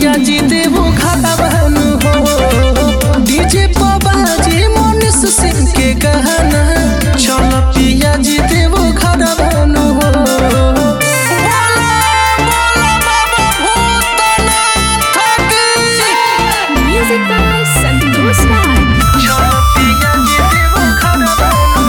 पिया जी देवो घाटा बहनु हो डीजे बाबाजी मनीष सिंह के गहना चल पिया जी देवो घाटा बहनु हो Music by Santosh Raj. चल पिया जी देवो घाटा बहनु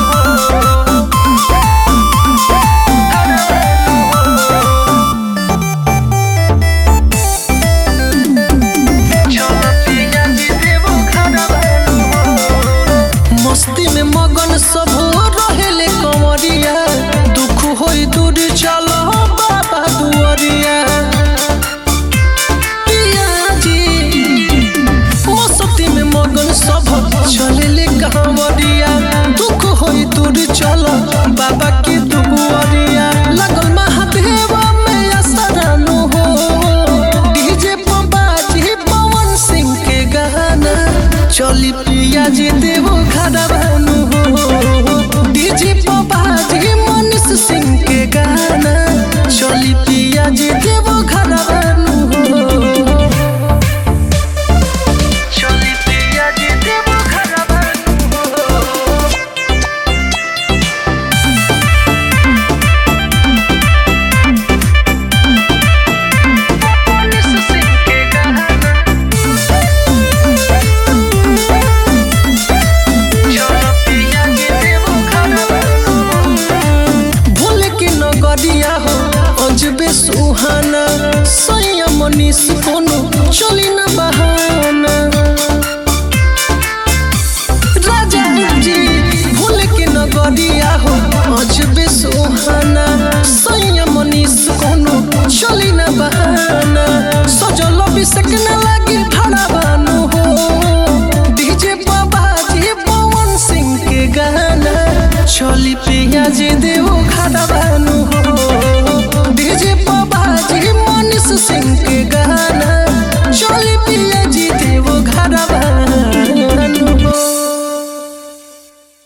मस्ती में मगन सब रहेले कमरिया दुख होई दूर चलो बाबा दुआरिया पिया जी मस्ती में मगन सब चलेले कमरिया दुख होई दूर चलो बाबा की दुआरिया लगल महादेव में असरानु हो डीजे बाबाजी पवन सिंह के गाना चली पिया जी देवो घाटा बहनु हो डीजे बाबाजी मनीष सिंह के गाना चली पिया जी देवो घाटा बहनु हो चली पिया जी देवो घाटा बहनु हो मनीष सिंह के गाना भोले के नगरिया हो अजबे सुहाना सैया मनीष कोनो चली न बहाना राजा जी भोले के नगरिया हो अजबे सुहाना सैया मनीष कोनो चली न बहाना सजल अभिषेक न लागे भाड़ा बानु हो डीजे बाबाजी पवन सिंह के गाना चली पिया जी देवो घाटा बहनु